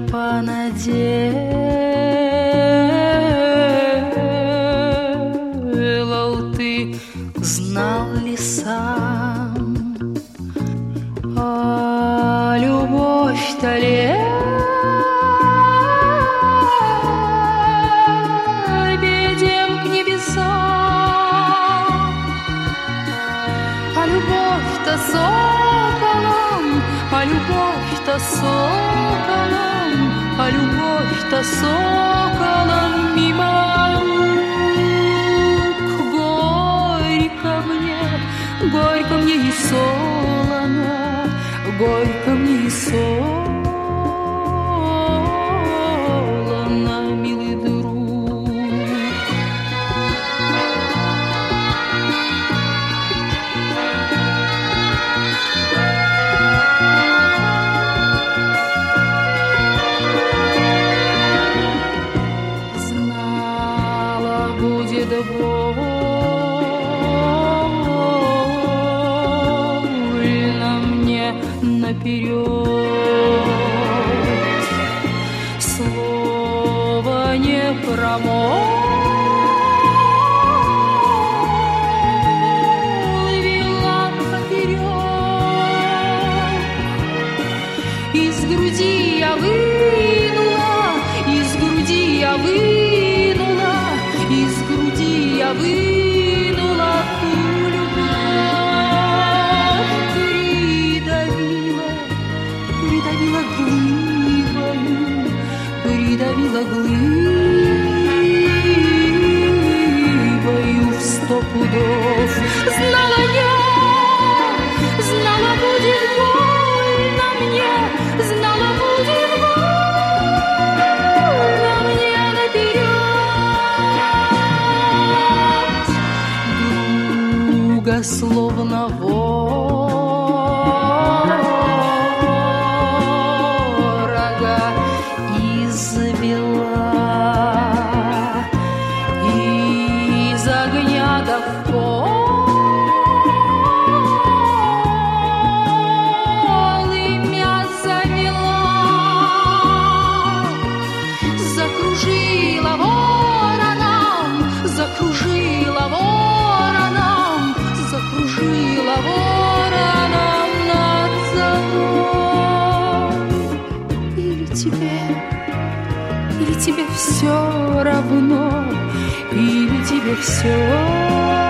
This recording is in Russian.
понаделал ты, знал ли сам? А любовь-то лебедем к небесам, а любовь-то соколом, а любовь-то соколом, а любовь-то соколом мимо. Горько мне и солоно, горько мне и солоно, милый друг. Знала, будет больно мне наперед, слово не промолвила поперек. Из груди я вынула, из груди я вынула, из груди я вынула ту любовь, придавила глыбою, придавила глыбою в 100 пудов. Знала я, знала, будет больно мне, знала, будет больно мне наперед. Друга словно ворога извела, из огня до полымя завела, закружила вороном, закружила вороном, закружила вороном над собой. Или тебе все равно, или тебе все